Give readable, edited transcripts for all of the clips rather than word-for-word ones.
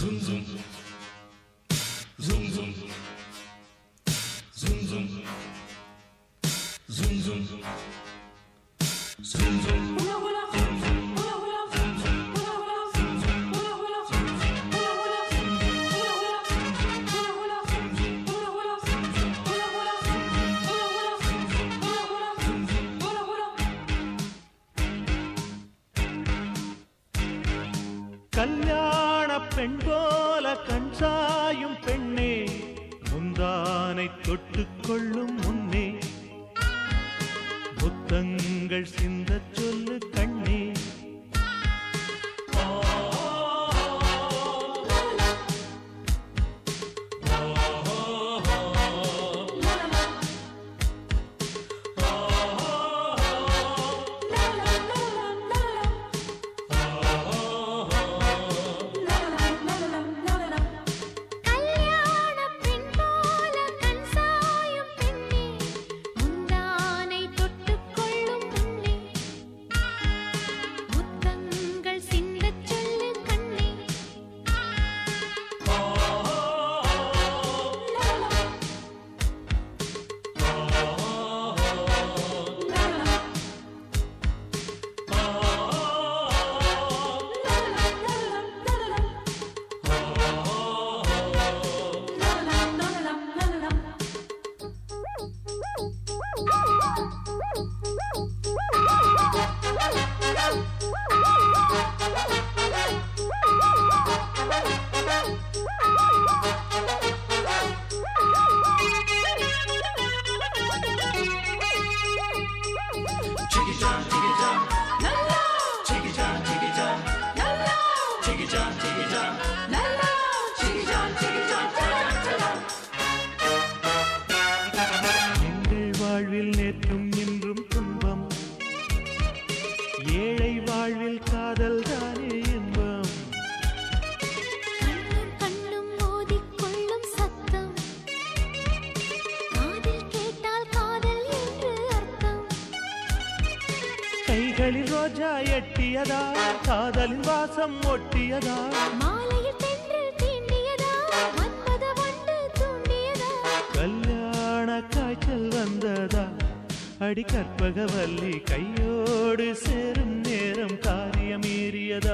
கல்யாண பெண் போல கண்சாயும் பெண்ணே முந்தானை தொட்டுக்கொள்ளும் முன்னே புத்தங்கள் சிந்தச் சொல்லு கண்ணே. எங்கள் வாழ்வில் நேற்றும் இன்றும் துன்பம், ஏழை வாழ்வில் காதல் தானே இன்பம். கண்ணும் மோதிக்கொள்ளும் சத்தம், காதில் கேட்டால் காதல் என்று அர்த்தம். கைகளில் ரோஜா எட்டியதா, காதலின் வாசம் ஒட்டியதா, மாலையில் தென்றல் தீண்டியதா, மன்மத வண்டு தூண்டியதா. கல்யாண காய்ச்சல் வந்ததா, அடி கற்பகவல்லி கையோடு சேரும் நேரம் காரியம் மீறியதா.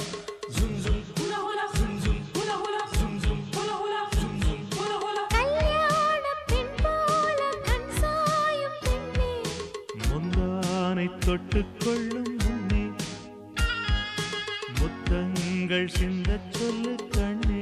கல்யாண பெண் போல கண் சாயும் பெண்ணே முந்தானை தொட்டுக்கொள்ளும் முன்னே முத்தங்கள் சிந்தச் சொல்லு கண்ணே.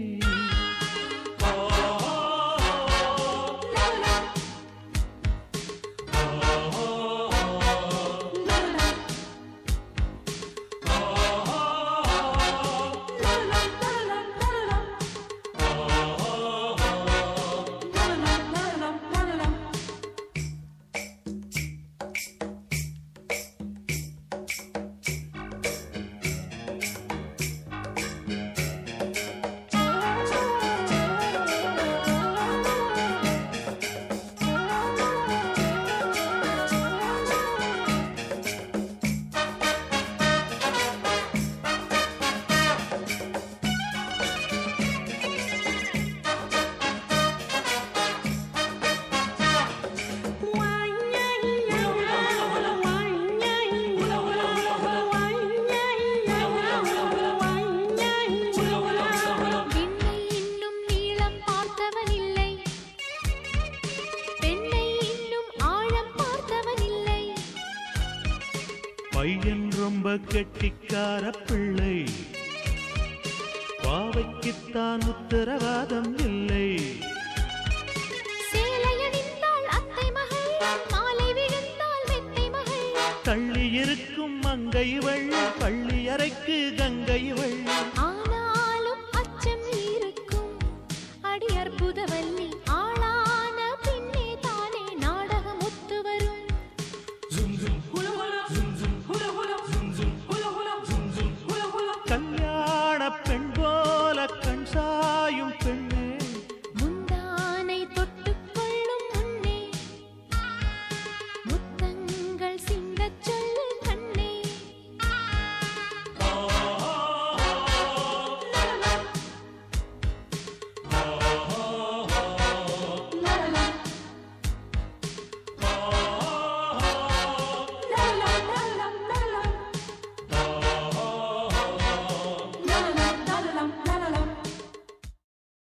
பையன் ரொம்ப கெட்டிக்கார பிள்ளை, பாவைக்குத்தான் உத்தரவாதம் இல்லை. சேலையணிந்தாள் அத்தை மகள், மாலை விழுந்தாள் மெத்தை மகள். தள்ளி இருக்கும் மங்கைவள், பள்ளி அறைக்கு கங்கைவள்.